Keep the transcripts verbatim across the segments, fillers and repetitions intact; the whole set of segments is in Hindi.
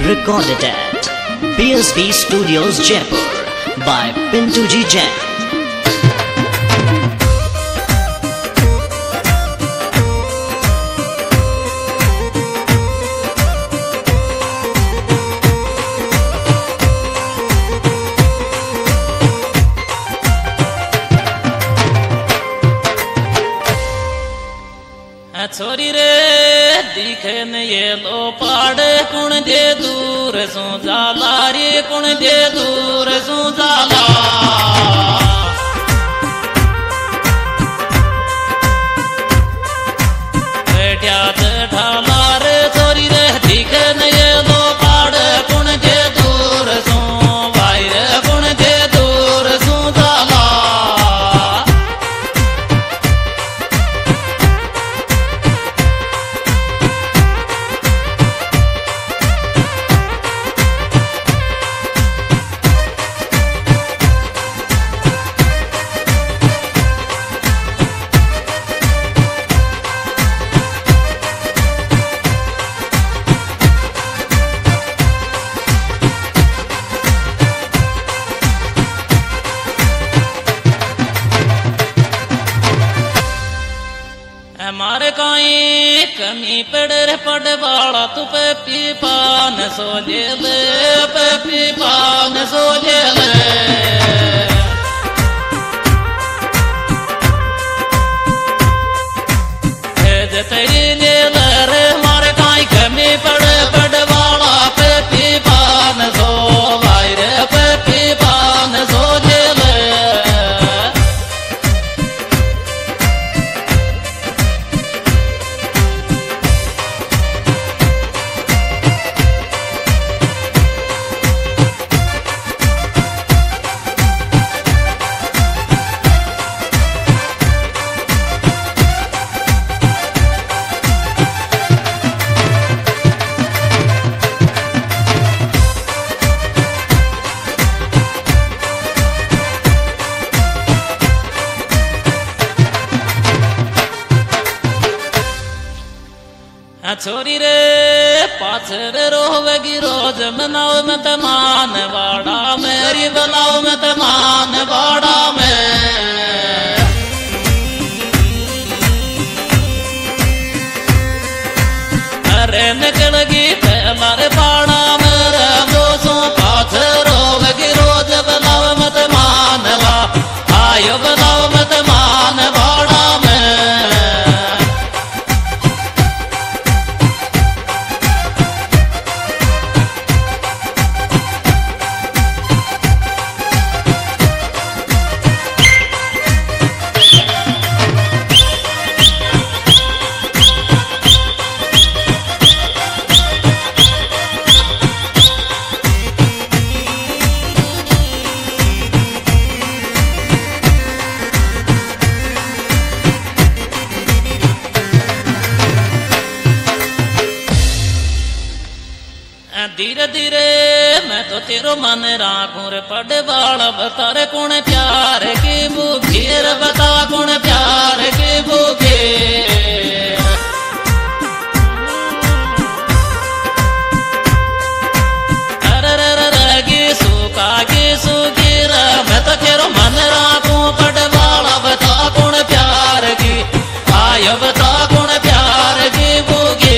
recorded at B S B Studios Jaipur by Pintu Ji Jain. छोरी रे दिखे न ये लो पाड़े कुण दे दूर सो जाला रे कुण दे दूर सो जाला बैठा ठाला रे छोरी रे दिखे न ये लो पाड़े कुण दे दूर सो भाई रे कुण दे दूर सो जाला हमारे काई कमी पड़े रे पड़ बाड़ा तू पे पीपा न सो ले पे पीपा न सो ले तेरी ले रे हमारे काई कमी पड़े पड़ बाड़ा पे पीपा न सो भाई रे पे पीपा न सो ले छोरी रे पाछर रोवेगी रोज मनाओ मत मान बाड़ा मेरी बनाओ मत मान बाड़ा में अरे निकलगी पहला रे बाड़ा मेरे दोस्तों पाछर रोवेगी रोज बनाओ मत मान बा आयो बनाओ मत मान बाड़ा में धीरे धीरे मैं तो तेरो मन राखूं रे पड़ बाड़ा बता रे कौन प्यार की भूखी रे बता कौन प्यार की भूखी अरे रे रे रे गी सूखा गी सूखी रे मैं तो तेरो मन राखूं पड़ बाड़ा बता कौन प्यार की आयो बता कौन प्यार की भूखी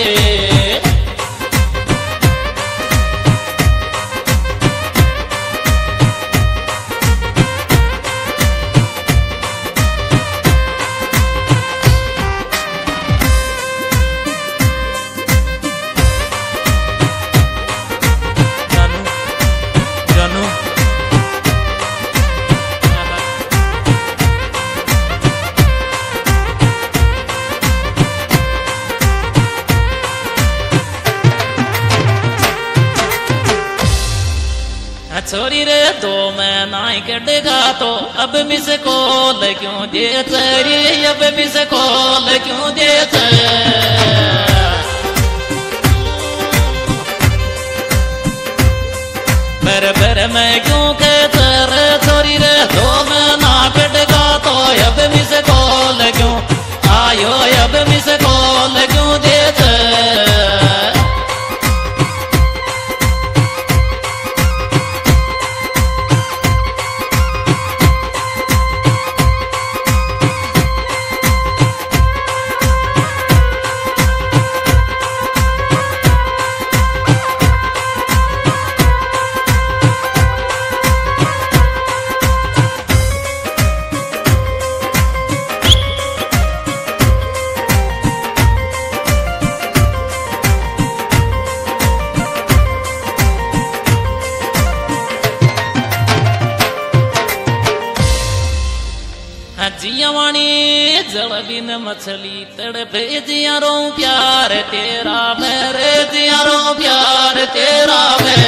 छोरी रे दो मैं नाई कटेगा तो अब मिस कॉल क्यों देते रे अब मिस कॉल क्यों देते बर बर मैं क्यों कहते रे छोरी रे दो मैं ना कटेगा तो अब मिस कॉल क्यों आयो अब मिस कॉल क्यों देते जल बिन मछली तड़पे जिया रो प्यार तेरा मेरे जिया रो प्यार तेरा मैं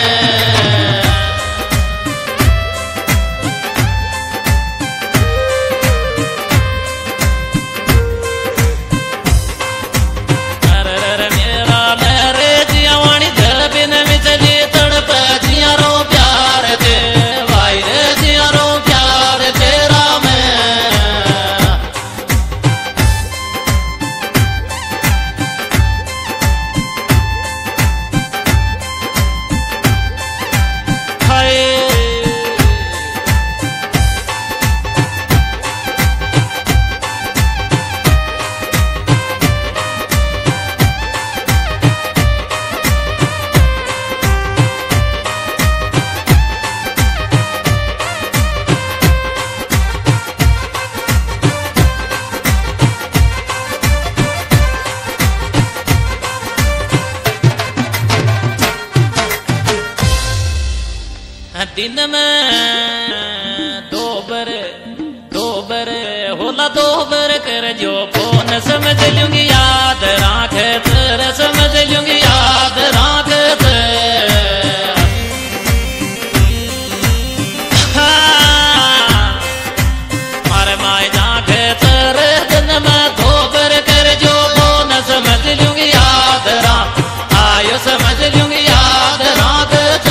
दिन में दो बर दो बर होला दो बर कर जो फोन समझ लूंगी याद राख तेरे समझ लूंगी याद राख मारे माए जाख तेरे दिन में दो बर कर जो फोन समझ लूंगी याद राख आयो समझ लूंगी याद राख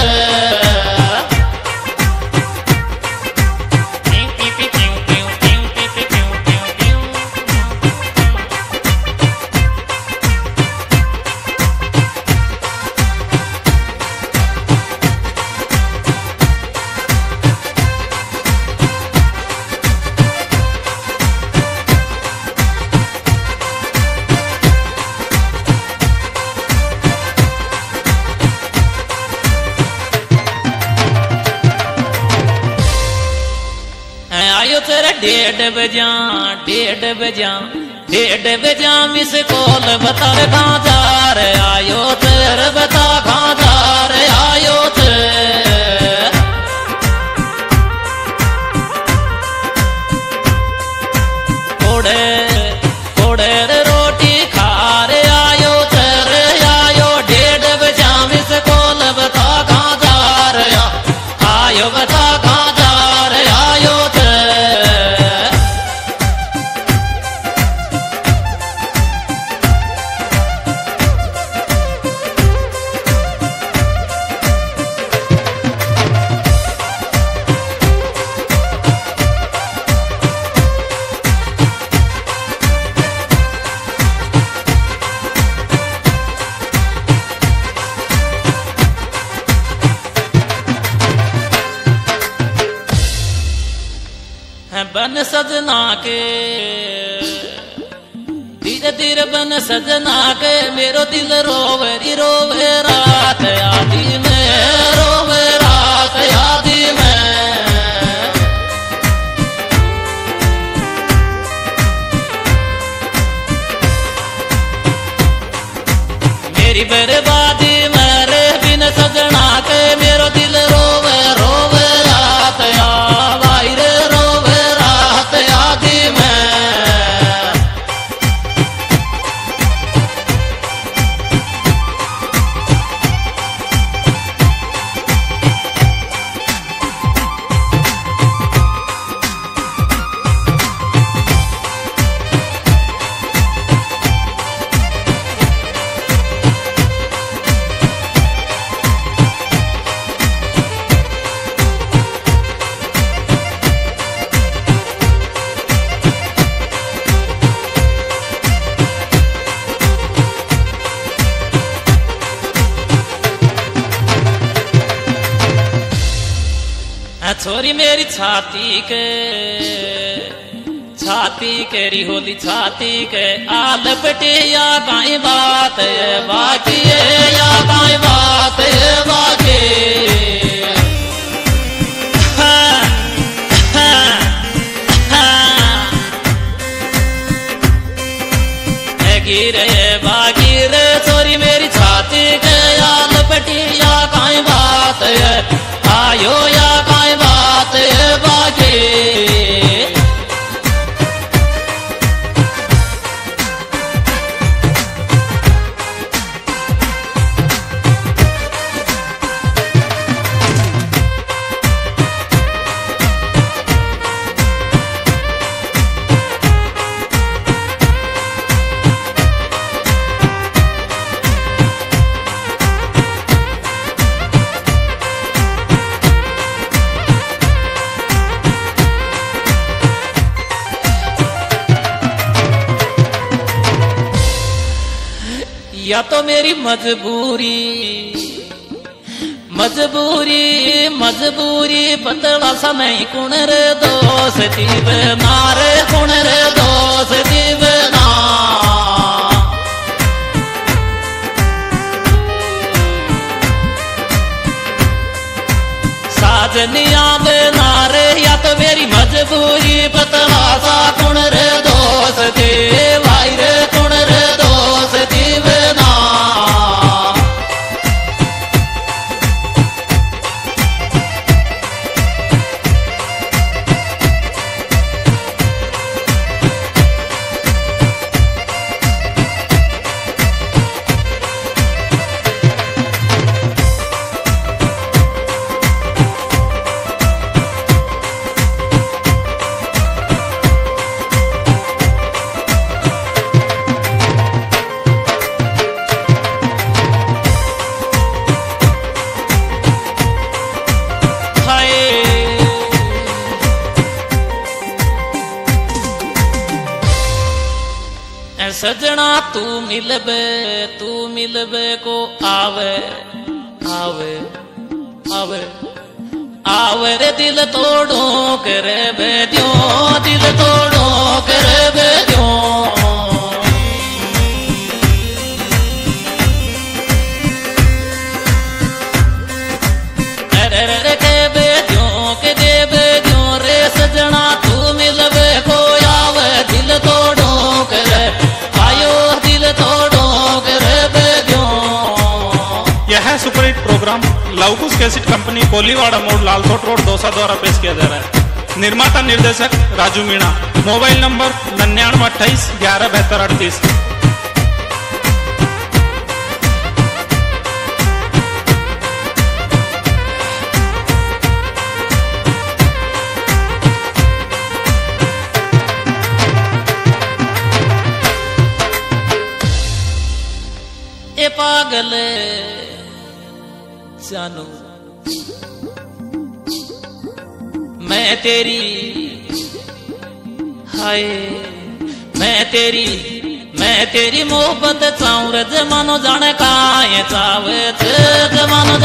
डेढ़ बजा डेढ़ बजा डेढ़ बजा मिस कॉल बता कहाँ जा रे आयो तेर बता कहाँ जा रे आयो थोड़े थोड़े रोटी खा रे आयो तेर आयो डेढ़ बजा मिस कॉल बता कहाँ जा रे आयो बता कहाँ जा रे आयो बन सजना के धीरे धीरे बन सजना के मेरो दिल रोवे रोवे रात आदि में रोवे रात आदि में मेरी बर्बादी मेरे बिन सजना के मेरो दिल रोवे रोवे रात आवाई रे रोवे रात आदि में छोरी मेरी छाती के छाती केरी होली छाती के आल बेटे या काई बात है बाकी है या काई बात है बाकी हाँ, हाँ, हाँ। गिरे बाकी रे छोरी मेरी छाती के आल बेटे या काई बात है आयो या काई बात है बाकी या तो मेरी मजबूरी मजबूरी मजबूरी बदला सा नहीं कुण रे दोस्ती बना रे कुण रे दोस्ती बना साजनिया बना रे या तो मेरी मजबूरी बदला सा कुण रे दोस्ती भाई रे कुण रे दोस्ती बना सजना तू मिलबे तू मिलबे को आवे आवे आवे आवे रे दिल तोड़ो करे बे दियो दिल तोड़ो करे बे दियो रे रे रे के बे दियो के दे बे दियो रे सजना तू मिलबे को आवे दिल तोड़ो करे superhit program Luvkush cassette company Koliwada मोड़ लालसोट रोड दौसा द्वारा पेश किया जा रहा है। निर्माता निर्देशक राजू मीणा। मोबाइल नंबर निन्यानवे अट्ठाईस ग्यारह बहत्तर अड़तीस। ए पागल जानू मैं तेरी हाय मैं तेरी मैं तेरी मोहब्बत चाहूं रे मानो जाने का ये चावे मानो